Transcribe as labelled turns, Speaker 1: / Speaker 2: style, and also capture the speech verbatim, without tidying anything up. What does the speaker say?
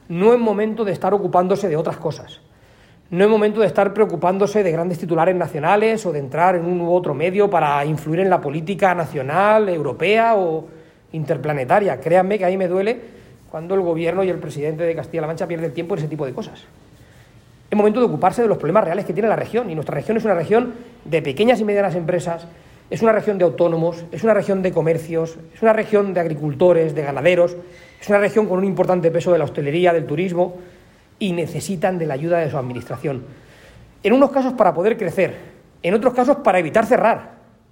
Speaker 1: no es momento de estar ocupándose de otras cosas. No es momento de estar preocupándose de grandes titulares nacionales o de entrar en un u otro medio para influir en la política nacional, europea o interplanetaria. Créanme que a mí me duele cuando el gobierno y el presidente de Castilla-La Mancha pierden tiempo en ese tipo de cosas. Es momento de ocuparse de los problemas reales que tiene la región, y nuestra región es una región de pequeñas y medianas empresas, es una región de autónomos, es una región de comercios, es una región de agricultores, de ganaderos, es una región con un importante peso de la hostelería, del turismo, y necesitan de la ayuda de su administración. En unos casos para poder crecer, en otros casos para evitar cerrar.